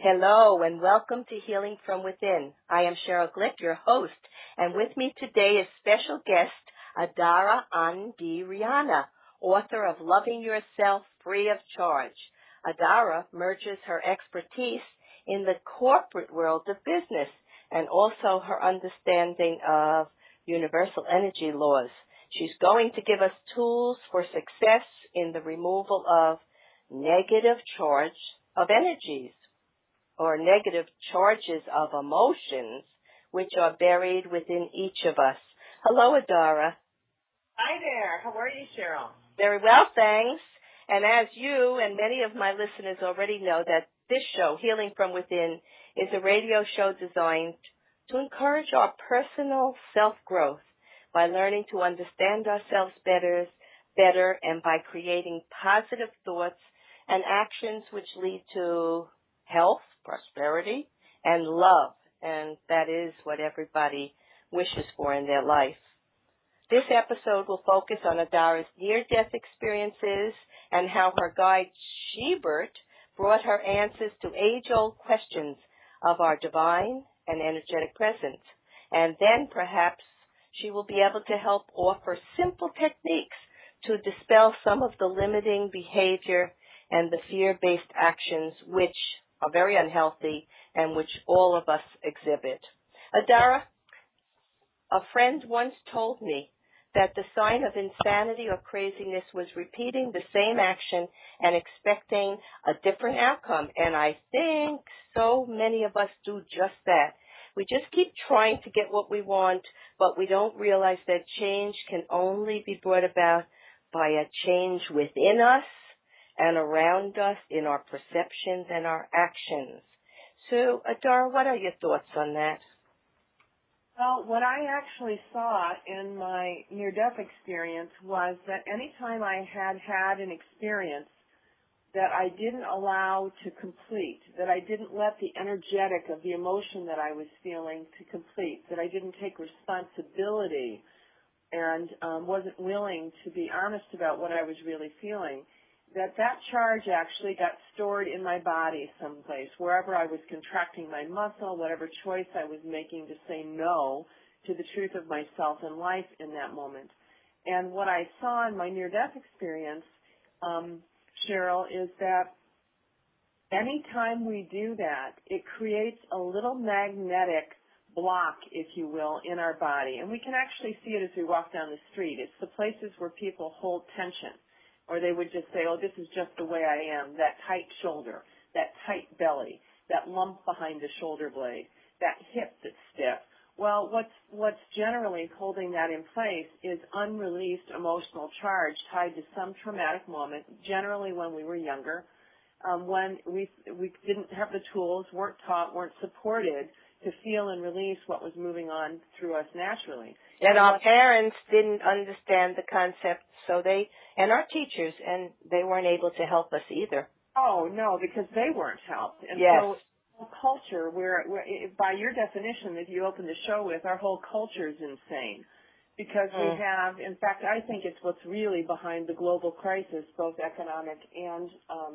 Hello and welcome to Healing from Within. I am Cheryl Glick, your host, and with me today is special guest Adara Andiriana, author of Loving Yourself Free of Charge. Adara merges her expertise in the corporate world of business and also her understanding of universal energy laws. She's going to give us tools for success in the removal of negative charge of energies, or negative charges of emotions, which are buried within each of us. Hello, Adara. Hi there. How are you, Cheryl? Very well, thanks. And as you and many of my listeners already know, that this show, Healing from Within, is a radio show designed to encourage our personal self-growth by learning to understand ourselves better, and by creating positive thoughts and actions which lead to health, prosperity, and love, and that is what everybody wishes for in their life. This episode will focus on Adara's near-death experiences and how her guide, Shebert, brought her answers to age-old questions of our divine and energetic presence. And then perhaps she will be able to help offer simple techniques to dispel some of the limiting behavior and the fear-based actions which are very unhealthy and which all of us exhibit. Adara, a friend once told me that the sign of insanity or craziness was repeating the same action and expecting a different outcome. And I think so many of us do just that. We just keep trying to get what we want, but we don't realize that change can only be brought about by a change within us and around us in our perceptions and our actions. So, Adara, what are your thoughts on that? Well, what I actually saw in my near-death experience was that anytime I had an experience that I didn't allow to complete, that I didn't let the energetic of the emotion that I was feeling to complete, that I didn't take responsibility and wasn't willing to be honest about what I was really feeling, that charge actually got stored in my body someplace, wherever I was contracting my muscle, whatever choice I was making to say no to the truth of myself and life in that moment. And what I saw in my near-death experience, Cheryl, is that anytime we do that, it creates a little magnetic block, if you will, in our body. And we can actually see it as we walk down the street. It's the places where people hold tension. Or they would just say, oh, this is just the way I am, that tight shoulder, that tight belly, that lump behind the shoulder blade, that hip that's stiff. Well, what's generally holding that in place is unreleased emotional charge tied to some traumatic moment, generally when we were younger, when we didn't have the tools, weren't taught, weren't supported to feel and release what was moving on through us naturally. And our parents didn't understand the concept, and our teachers, and they weren't able to help us either. Oh, no, because they weren't helped. And yes. So culture, where by your definition that you opened the show with, our whole culture is insane. Because we have, in fact, I think it's what's really behind the global crisis, both economic and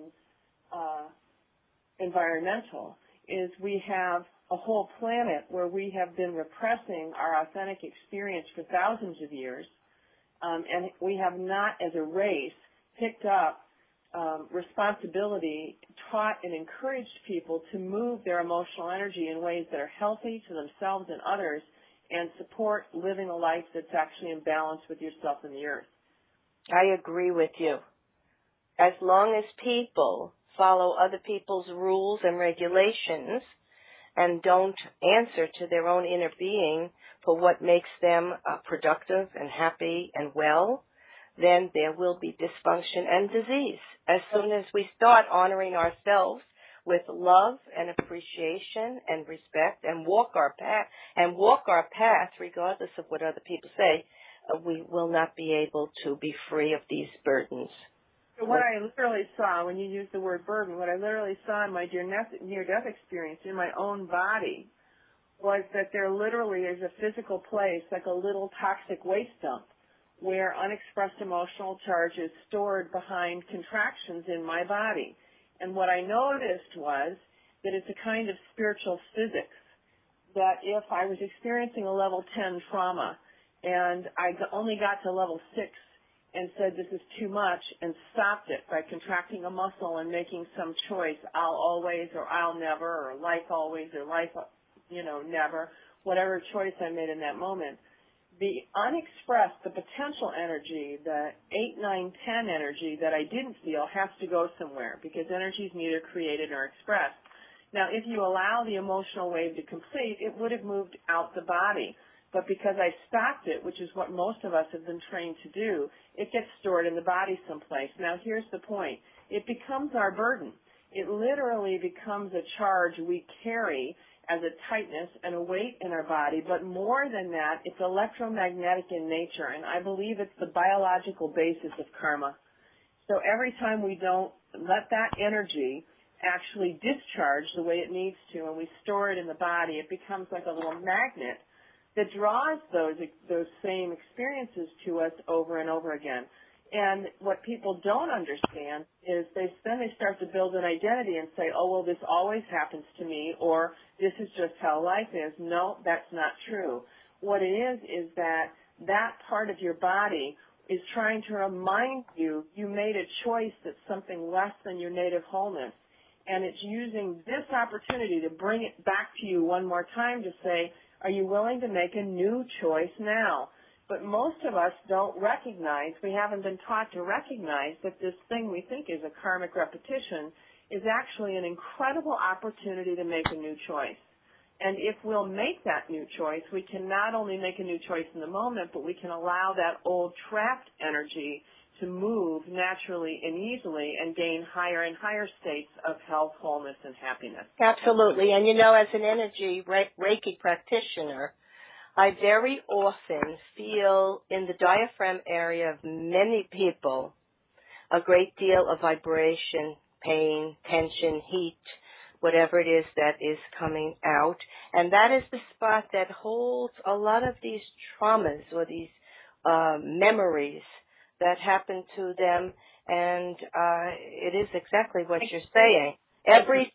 environmental, is we have a whole planet where we have been repressing our authentic experience for thousands of years, and we have not, as a race, picked up responsibility, taught and encouraged people to move their emotional energy in ways that are healthy to themselves and others and support living a life that's actually in balance with yourself and the earth. I agree with you. As long as people follow other people's rules and regulations and don't answer to their own inner being for what makes them productive and happy and well, then there will be dysfunction and disease. As soon as we start honoring ourselves with love and appreciation and respect and walk our path regardless of what other people say, we will not be able to be free of these burdens. So what I literally saw, when you used the word burden, what I literally saw in my near-death experience in my own body was that there literally is a physical place, like a little toxic waste dump, where unexpressed emotional charge is stored behind contractions in my body. And what I noticed was that it's a kind of spiritual physics, that if I was experiencing a level 10 trauma and I only got to level 6 and said this is too much and stopped it by contracting a muscle and making some choice, I'll always or I'll never or life always or life, never, whatever choice I made in that moment, the unexpressed, the potential energy, the 8, 9, 10 energy that I didn't feel has to go somewhere because energy is neither created nor expressed. Now, if you allow the emotional wave to complete, it would have moved out the body. But because I stopped it, which is what most of us have been trained to do, it gets stored in the body someplace. Now, here's the point. It becomes our burden. It literally becomes a charge we carry as a tightness and a weight in our body, but more than that, it's electromagnetic in nature, and I believe it's the biological basis of karma. So every time we don't let that energy actually discharge the way it needs to, and we store it in the body, it becomes like a little magnet that draws those same experiences to us over and over again. And what people don't understand is then they start to build an identity and say, oh, well, this always happens to me, or this is just how life is. No, that's not true. What it is that part of your body is trying to remind you made a choice that's something less than your native wholeness. And it's using this opportunity to bring it back to you one more time to say, are you willing to make a new choice now? But most of us don't recognize, we haven't been taught to recognize that this thing we think is a karmic repetition is actually an incredible opportunity to make a new choice. And if we'll make that new choice, we can not only make a new choice in the moment, but we can allow that old trapped energy to move naturally and easily and gain higher and higher states of health, wholeness, and happiness. Absolutely. And as an energy Reiki practitioner, I very often feel in the diaphragm area of many people a great deal of vibration, pain, tension, heat, whatever it is that is coming out. And that is the spot that holds a lot of these traumas or these memories that happen to them. And it is exactly what you're saying. Every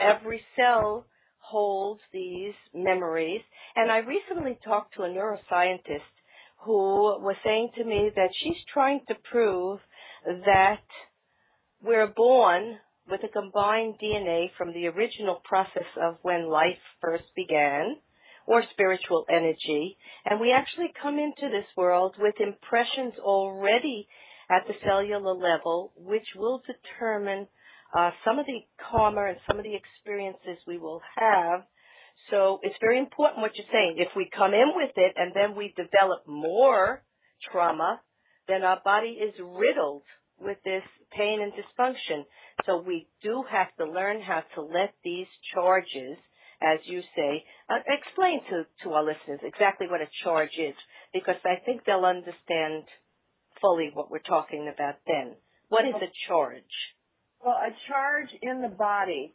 cell holds these memories. And I recently talked to a neuroscientist who was saying to me that she's trying to prove that we're born with a combined DNA from the original process of when life first began, or spiritual energy, and we actually come into this world with impressions already at the cellular level, which will determine some of the karma and some of the experiences we will have. So it's very important what you're saying. If we come in with it and then we develop more trauma, then our body is riddled with this pain and dysfunction. So we do have to learn how to let these charges, as you say, explain to our listeners exactly what a charge is, because I think they'll understand fully what we're talking about then. What is a charge? Well, a charge in the body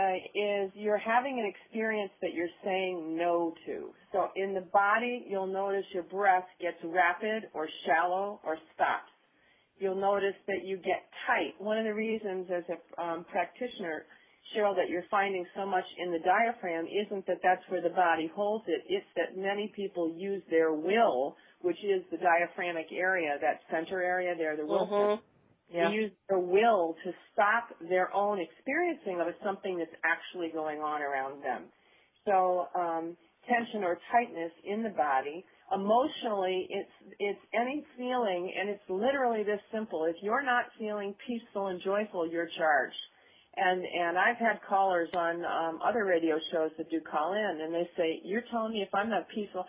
is you're having an experience that you're saying no to. So in the body, you'll notice your breath gets rapid or shallow or stops. You'll notice that you get tight. One of the reasons as a practitioner, Cheryl, that you're finding so much in the diaphragm isn't that that's where the body holds it. It's that many people use their will, which is the diaphragmatic area, that center area there, the will center. Yeah. They use their will to stop their own experiencing of something that's actually going on around them. So tension or tightness in the body. Emotionally, it's any feeling, and it's literally this simple. If you're not feeling peaceful and joyful, you're charged. And I've had callers on other radio shows that do call in, and they say, you're telling me if I'm not peaceful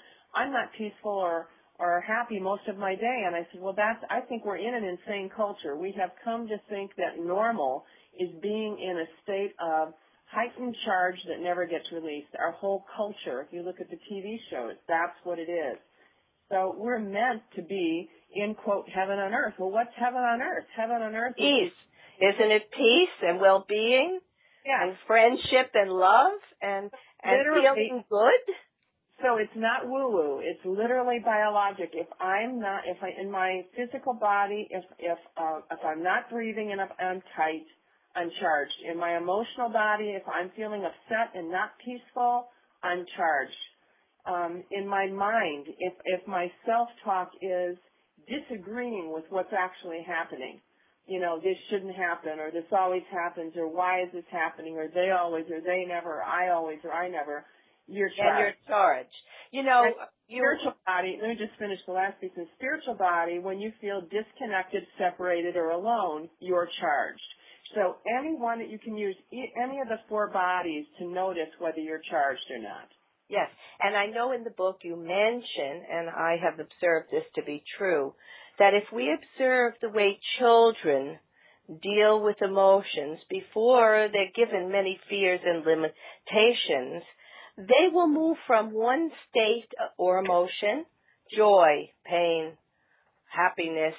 or happy most of my day. And I said, well, I think we're in an insane culture. We have come to think that normal is being in a state of heightened charge that never gets released. Our whole culture, if you look at the TV shows, that's what it is. So we're meant to be in, quote, heaven on earth. Well, what's heaven on earth? Heaven on earth is... Peace. Isn't it peace and well-being? Yeah. And friendship and love and feeling good? So it's not woo-woo. It's literally biologic. If in my physical body, if I'm not breathing and if I'm tight, I'm charged. In my emotional body, if I'm feeling upset and not peaceful, I'm charged. In my mind, if my self-talk is disagreeing with what's actually happening, this shouldn't happen, or this always happens, or why is this happening, or they always, or they never, or I always, or I never, you're charged. And you're charged. Spiritual body, let me just finish the last piece. In spiritual body, when you feel disconnected, separated, or alone, you're charged. So any one that you can use, any of the four bodies to notice whether you're charged or not. Yes, and I know in the book you mention, and I have observed this to be true, that if we observe the way children deal with emotions before they're given many fears and limitations, they will move from one state or emotion, joy, pain, happiness,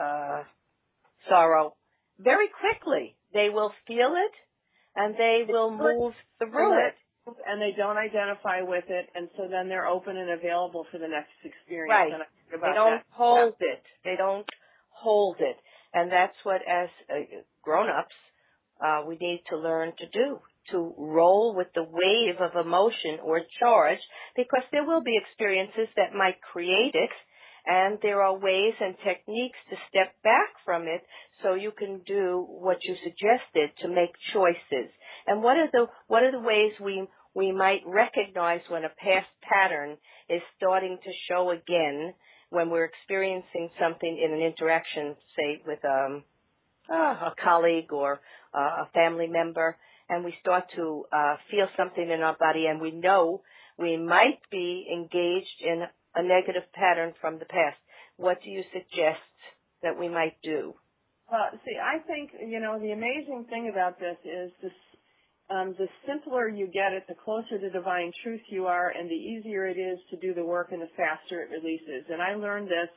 sorrow, very quickly. They will feel it, and they will move through it. And they don't identify with it, and so then they're open and available for the next experience. Right. And They don't hold it. They don't hold it. And that's what, as grown-ups, we need to learn to do, to roll with the wave of emotion or charge, because there will be experiences that might create it, and there are ways and techniques to step back from it so you can do what you suggested, to make choices. And what are the ways we might recognize when a past pattern is starting to show again when we're experiencing something in an interaction, say with a colleague or a family member, and we start to feel something in our body, and we know we might be engaged in a negative pattern from the past. What do you suggest that we might do? I think, the amazing thing about this is the simpler you get it, the closer to divine truth you are, and the easier it is to do the work and the faster it releases. And I learned this,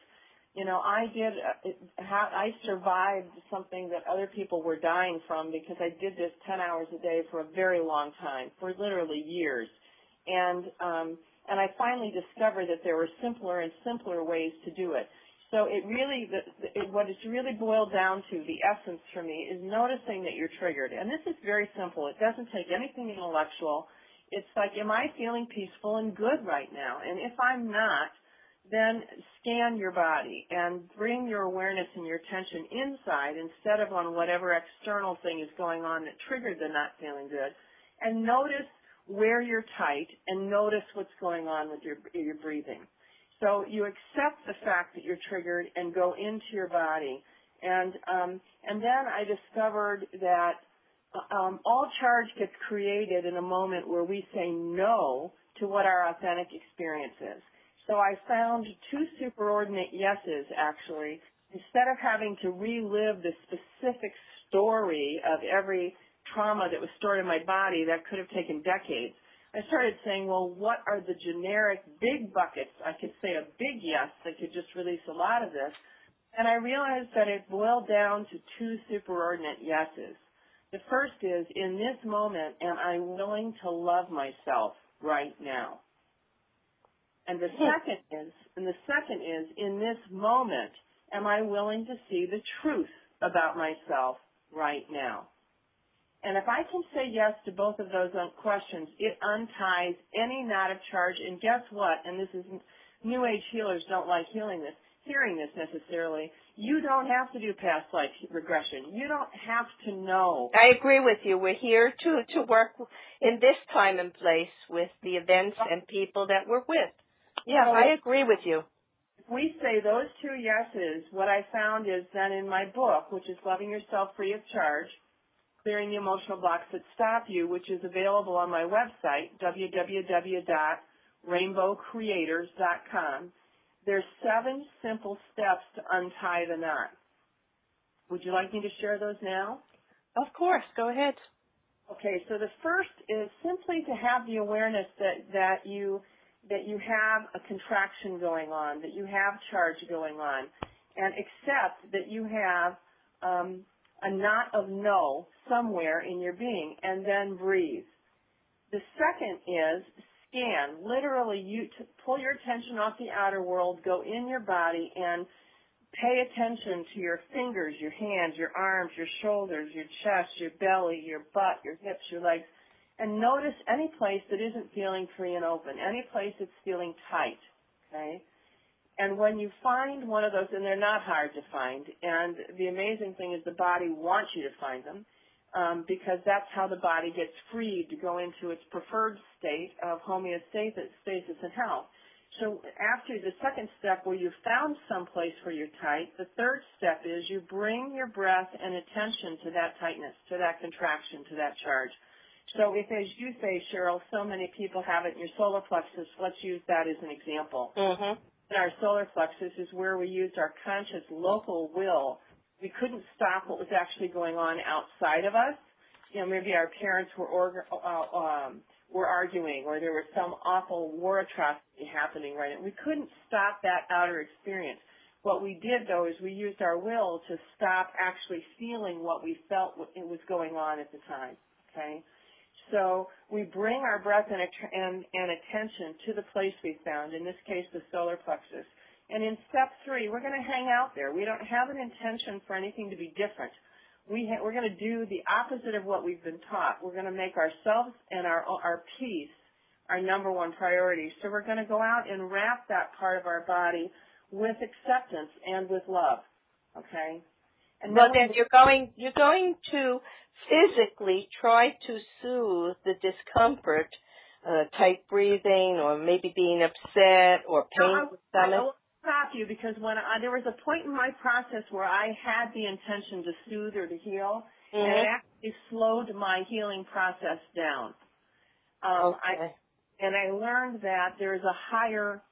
I survived something that other people were dying from because I did this 10 hours a day for a very long time, for literally years. And I finally discovered that there were simpler and simpler ways to do it. So what it's really boiled down to, the essence for me, is noticing that you're triggered. And this is very simple. It doesn't take anything intellectual. It's like, am I feeling peaceful and good right now? And if I'm not, then scan your body and bring your awareness and your attention inside instead of on whatever external thing is going on that triggered the not feeling good. And notice where you're tight and notice what's going on with your breathing. So you accept the fact that you're triggered and go into your body. And then I discovered that all charge gets created in a moment where we say no to what our authentic experience is. So I found two superordinate yeses, actually. Instead of having to relive the specific story of every trauma that was stored in my body that could have taken decades, I started saying, well, what are the generic big buckets? I could say a big yes that could just release a lot of this. And I realized that it boiled down to two superordinate yeses. The first is, in this moment, am I willing to love myself right now? And the second is, in this moment, am I willing to see the truth about myself right now? And if I can say yes to both of those questions, it unties any knot of charge. And guess what? And this is, New Age healers don't like hearing this necessarily. You don't have to do past life regression. You don't have to know. I agree with you. We're here to work in this time and place with the events and people that we're with. Yeah, I agree with you. If we say those two yeses, what I found is then in my book, which is Loving Yourself Free of Charge, Clearing the Emotional Blocks That Stop You, which is available on my website, www.rainbowcreators.com. There's 7 simple steps to untie the knot. Would you like me to share those now? Of course. Go ahead. Okay, so the first is simply to have the awareness that you have a contraction going on, that you have charge going on, and accept that you have a knot of no somewhere in your being, and then breathe. The second is scan. Literally, you pull your attention off the outer world, go in your body, and pay attention to your fingers, your hands, your arms, your shoulders, your chest, your belly, your butt, your hips, your legs, and notice any place that isn't feeling free and open, any place that's feeling tight, okay? And when you find one of those, and they're not hard to find, and the amazing thing is the body wants you to find them, because that's how the body gets freed to go into its preferred state of homeostasis and health. So after the second step where you've found some place where you're tight, the third step is you bring your breath and attention to that tightness, to that contraction, to that charge. So if, as you say, Cheryl, so many people have it in your solar plexus, let's use that as an example. Mm-hmm. Our solar plexus is where we used our conscious local will. We couldn't stop what was actually going on outside of us. You know, maybe our parents were arguing, or there was some awful war atrocity happening right now. We couldn't stop that outer experience. What we did, though, is we used our will to stop actually feeling what we felt was going on at the time, okay? So we bring our breath and attention to the place we found, in this case the solar plexus. And in step 3, we're going to hang out there. We don't have an intention for anything to be different. We're going to do the opposite of what we've been taught. We're going to make ourselves and our peace our number one priority. So we're going to go out and wrap that part of our body with acceptance and with love, okay? And then you're going to physically try to soothe the discomfort, tight breathing, or maybe being upset, or pain in the stomach. I will stop you, because when there was a point in my process where I had the intention to soothe or to heal, and it actually slowed my healing process down. Okay. I learned that there's a higher,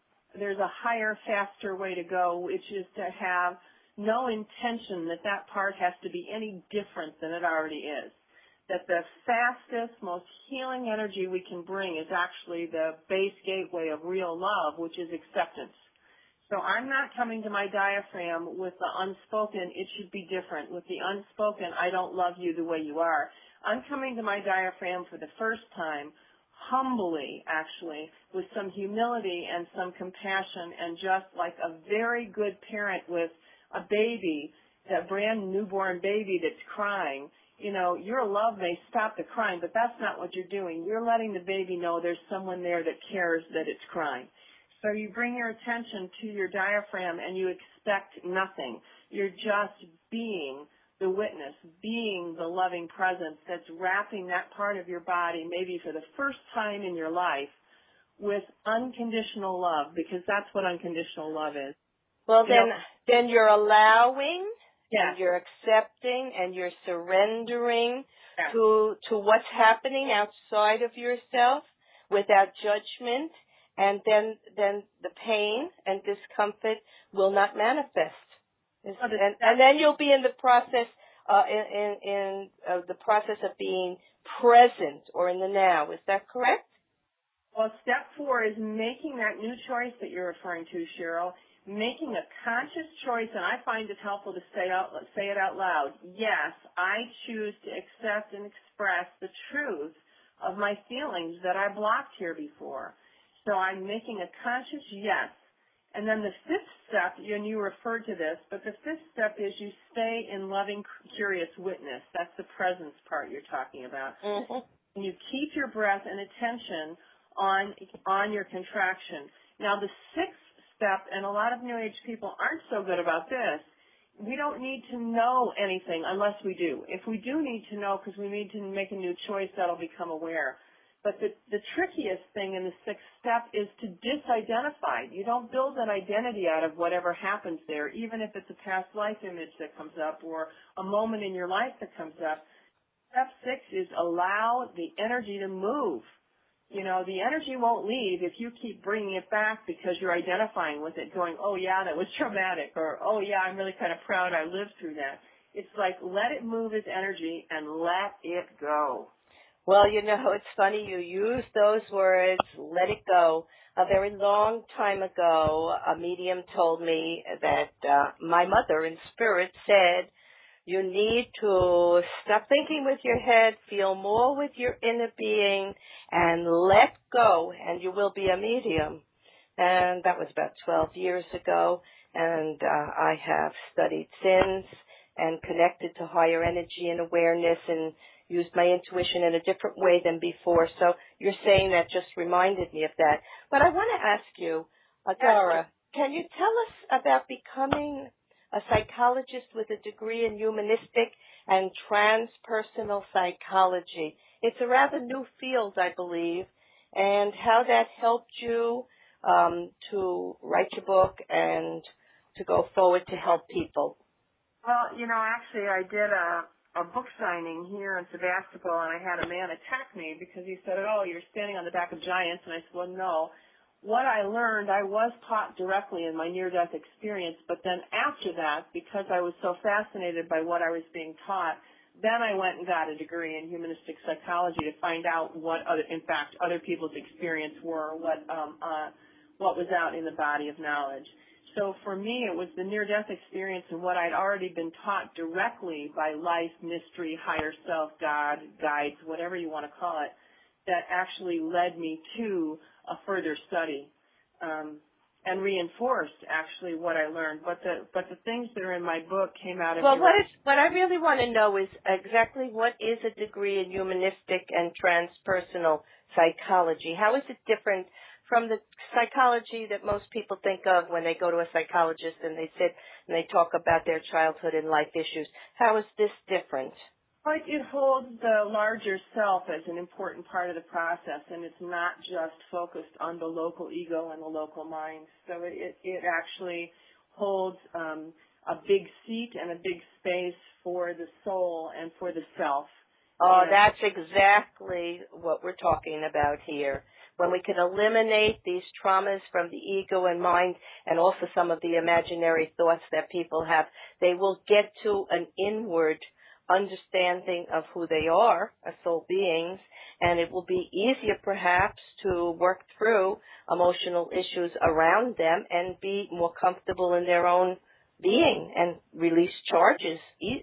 faster way to go, which is to have no intention that part has to be any different than it already is. That the fastest, most healing energy we can bring is actually the base gateway of real love, which is acceptance. So I'm not coming to my diaphragm with the unspoken, it should be different, with the unspoken, I don't love you the way you are. I'm coming to my diaphragm for the first time, humbly, actually, with some humility and some compassion, and just like a very good parent with a baby, that brand newborn baby that's crying, you know, your love may stop the crying, but that's not what you're doing. You're letting the baby know there's someone there that cares that it's crying. So you bring your attention to your diaphragm and you expect nothing. You're just being the witness, being the loving presence that's wrapping that part of your body, maybe for the first time in your life, with unconditional love, because that's what unconditional love is. Well, then you're allowing, yes, and you're accepting, and you're surrendering, yes, to what's happening outside of yourself without judgment, and then the pain and discomfort will not manifest. And then you'll be in the process, the process of being present or in the now. Is that correct? Well, step 4 is making that new choice that you're referring to, Cheryl. Making a conscious choice, and I find it helpful to say it out loud. Yes, I choose to accept and express the truth of my feelings that I blocked here before. So I'm making a conscious yes. And then the 5th step, and you referred to this, but the 5th step is you stay in loving, curious witness. That's the presence part you're talking about. Mm-hmm. And you keep your breath and attention on your contraction. Now the 6th step, and a lot of New Age people aren't so good about this, we don't need to know anything unless we do. If we do need to know because we need to make a new choice, that'll become aware. But the trickiest thing in the 6th step is to disidentify. You don't build an identity out of whatever happens there, even if it's a past life image that comes up or a moment in your life that comes up. Step 6 is allow the energy to move. You know, the energy won't leave if you keep bringing it back because you're identifying with it, going, oh, yeah, that was traumatic, or, oh, yeah, I'm really kind of proud I lived through that. It's like let it move as energy and let it go. Well, you know, it's funny you use those words, let it go. A very long time ago, a medium told me that my mother in spirit said, you need to stop thinking with your head, feel more with your inner being, and let go, and you will be a medium. and that was about 12 years ago. And I have studied since and connected to higher energy and awareness and used my intuition in a different way than before. So you're saying that just reminded me of that. But I want to ask you, Dara, can you tell us about becoming a psychologist with a degree in humanistic and transpersonal psychology? It's a rather new field, I believe, and how that helped you to write your book and to go forward to help people. Well, actually I did a book signing here in Sebastopol, and I had a man attack me because he said, "Oh, you're standing on the back of giants." And I said, "Well, no. What I learned, I was taught directly in my near-death experience, but then after that, because I was so fascinated by what I was being taught, then I went and got a degree in humanistic psychology to find out what other people's experience were, what was out in the body of knowledge." So for me, it was the near-death experience and what I'd already been taught directly by life, mystery, higher self, God, guides, whatever you want to call it, that actually led me to a further study and reinforced actually what I learned. But the things that are in my book came out of what I really want to know is exactly what is a degree in humanistic and transpersonal psychology? How is it different from the psychology that most people think of when they go to a psychologist and they sit and they talk about their childhood and life issues? How is this different? Like, it holds the larger self as an important part of the process, and it's not just focused on the local ego and the local mind. So it actually holds a big seat and a big space for the soul and for the self. Oh, that's exactly what we're talking about here. When we can eliminate these traumas from the ego and mind and also some of the imaginary thoughts that people have, they will get to an inward understanding of who they are as soul beings, and it will be easier perhaps to work through emotional issues around them and be more comfortable in their own being and release charges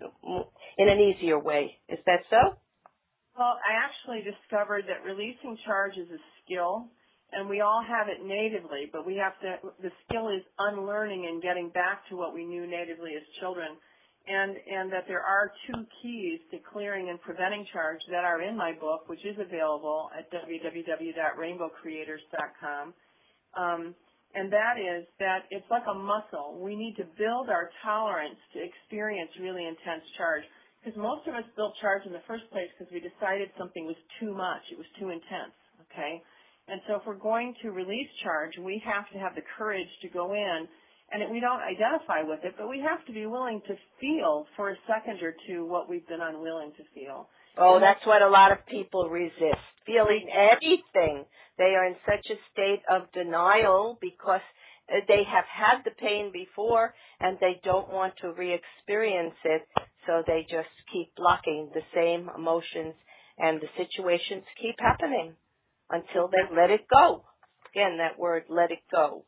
in an easier way. Is that so? Well, I actually discovered that releasing charge is a skill, and we all have it natively, but the skill is unlearning and getting back to what we knew natively as children, and that there are two keys to clearing and preventing charge that are in my book, which is available at www.rainbowcreators.com, and that is that it's like a muscle. We need to build our tolerance to experience really intense charge. Because most of us built charge in the first place because we decided something was too much. It was too intense, okay? And so if we're going to release charge, we have to have the courage to go in, and we don't identify with it, but we have to be willing to feel for a second or two what we've been unwilling to feel. Oh, that's what a lot of people resist, feeling anything. They are in such a state of denial because they have had the pain before and they don't want to re-experience it. So they just keep blocking the same emotions, and the situations keep happening until they let it go. Again, that word, let it go.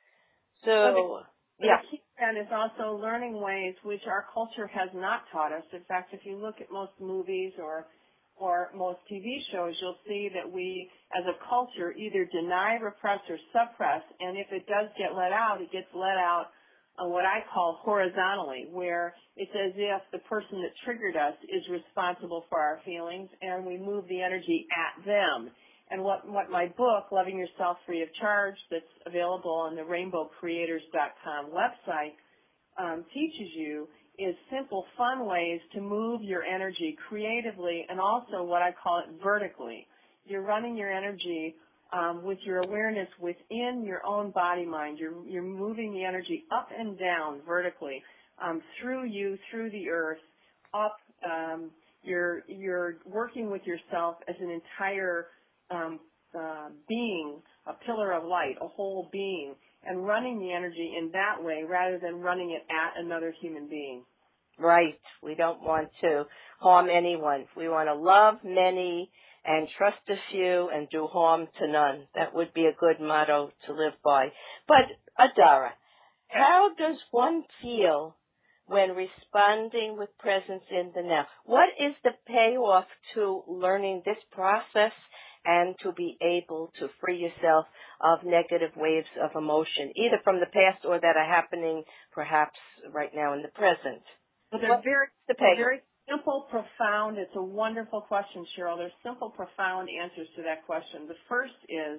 So, the key then is also learning ways which our culture has not taught us. In fact, if you look at most movies or most TV shows, you'll see that we, as a culture, either deny, repress, or suppress, and if it does get let out, it gets let out what I call horizontally, where it's as if the person that triggered us is responsible for our feelings, and we move the energy at them. And what my book, Loving Yourself Free of Charge, that's available on the rainbowcreators.com website, teaches you is simple, fun ways to move your energy creatively and also what I call it vertically. You're running your energy with your awareness within your own body-mind. You're moving the energy up and down vertically, through you, through the earth, up. You're working with yourself as an entire being, a pillar of light, a whole being, and running the energy in that way rather than running it at another human being. Right. We don't want to harm anyone. We want to love many and trust a few and do harm to none. That would be a good motto to live by. But, Dara, how does one feel when responding with presence in the now? What is the payoff to learning this process and to be able to free yourself of negative waves of emotion, either from the past or that are happening perhaps right now in the present. Well, they're very simple, profound. It's a wonderful question, Cheryl. There's simple, profound answers to that question. The first is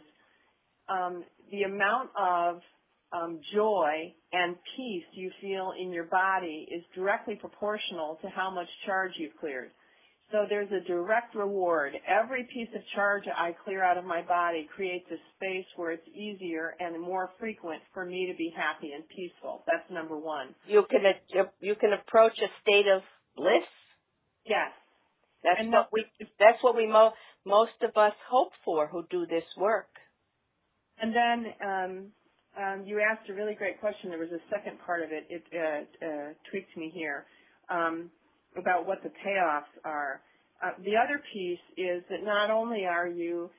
the amount of joy and peace you feel in your body is directly proportional to how much charge you've cleared. So there's a direct reward. Every piece of charge I clear out of my body creates a space where it's easier and more frequent for me to be happy and peaceful. That's number one. You can approach a state of bliss. Yes. That's what we most of us hope for who do this work. And then you asked a really great question. There was a second part of it. It tweaked me here. About what the payoffs are. The other piece is that not only are you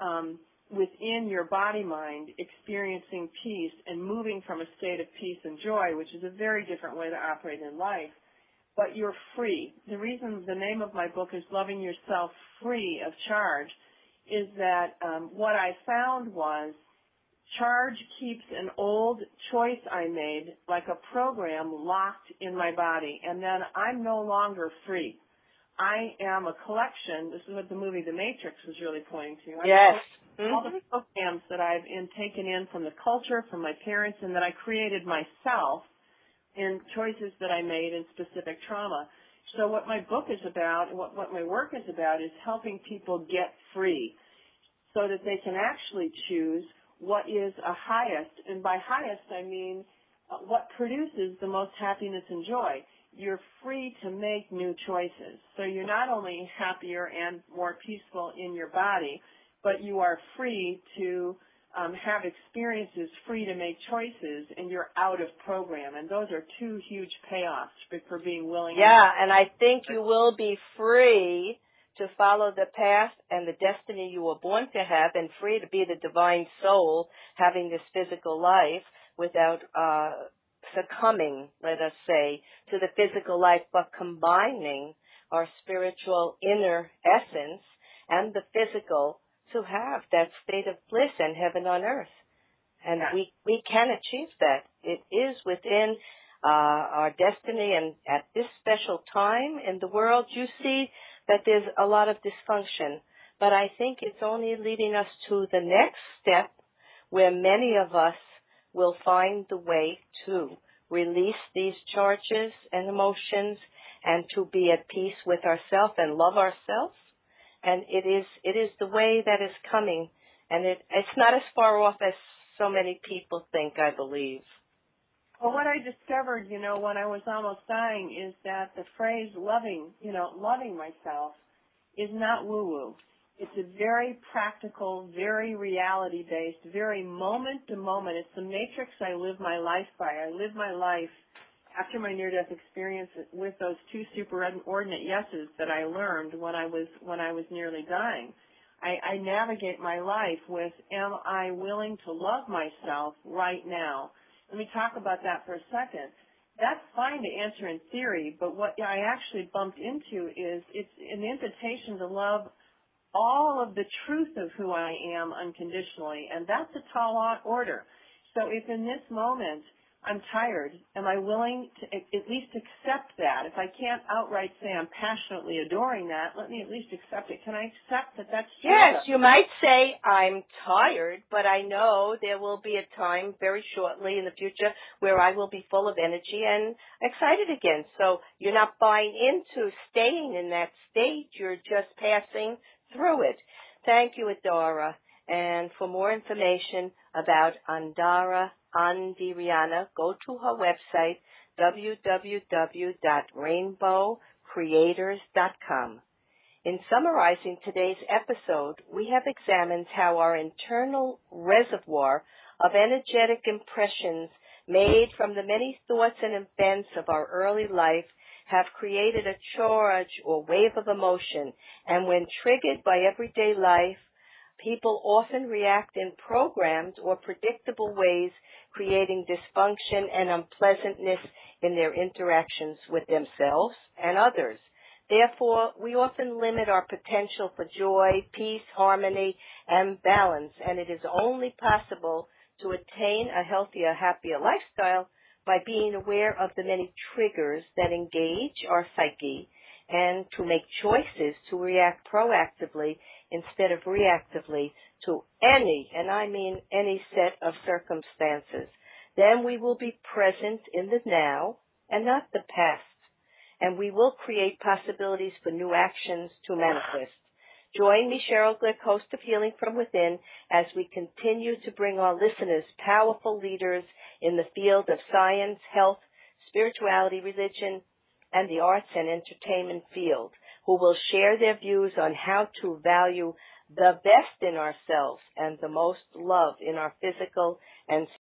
within your body-mind experiencing peace and moving from a state of peace and joy, which is a very different way to operate in life, but you're free. The reason the name of my book is Loving Yourself Free of Charge is that what I found was charge keeps an old choice I made, like a program, locked in my body, and then I'm no longer free. I am a collection. This is what the movie The Matrix was really pointing to. Yes. All the programs that I've taken in from the culture, from my parents, and that I created myself in choices that I made in specific trauma. So what my book is about, and what my work is about, is helping people get free so that they can actually choose what is a highest, and by highest I mean what produces the most happiness and joy. You're free to make new choices. So you're not only happier and more peaceful in your body, but you are free to have experiences, free to make choices, and you're out of program. And those are two huge payoffs for being willing. Yeah, and I think you will be free to follow the path and the destiny you were born to have, and free to be the divine soul having this physical life without succumbing, let us say, to the physical life, but combining our spiritual inner essence and the physical to have that state of bliss and heaven on earth. And we can achieve that. It is within our destiny, and at this special time in the world, you see that there's a lot of dysfunction. But I think it's only leading us to the next step where many of us will find the way to release these charges and emotions and to be at peace with ourselves and love ourselves. And it is the way that is coming. And it's not as far off as so many people think, I believe. Well, what I discovered, when I was almost dying is that the phrase loving myself is not woo-woo. It's a very practical, very reality-based, very moment-to-moment. It's the matrix I live my life by. I live my life after my near-death experience with those two superordinate yeses that I learned when I was nearly dying. I navigate my life with, am I willing to love myself right now? Let me talk about that for a second. That's fine to answer in theory, but what I actually bumped into is it's an invitation to love all of the truth of who I am unconditionally, and that's a tall order. So if in this moment I'm tired, am I willing to at least accept that? If I can't outright say I'm passionately adoring that, let me at least accept it. Can I accept that that's true? Yes, you might say I'm tired, but I know there will be a time very shortly in the future where I will be full of energy and excited again. So you're not buying into staying in that state. You're just passing through it. Thank you, Adara. And for more information about Andara Andiriana, go to her website, www.rainbowcreators.com. In summarizing today's episode, we have examined how our internal reservoir of energetic impressions made from the many thoughts and events of our early life have created a charge or wave of emotion, and when triggered by everyday life, people often react in programmed or predictable ways, creating dysfunction and unpleasantness in their interactions with themselves and others. Therefore, we often limit our potential for joy, peace, harmony, and balance, and it is only possible to attain a healthier, happier lifestyle by being aware of the many triggers that engage our psyche and to make choices to react proactively instead of reactively to any, and I mean any set of circumstances. Then we will be present in the now and not the past, and we will create possibilities for new actions to manifest. Join me, Cheryl Glick, host of Healing from Within, as we continue to bring our listeners powerful leaders in the field of science, health, spirituality, religion, and the arts and entertainment field, who will share their views on how to value the best in ourselves and the most love in our physical and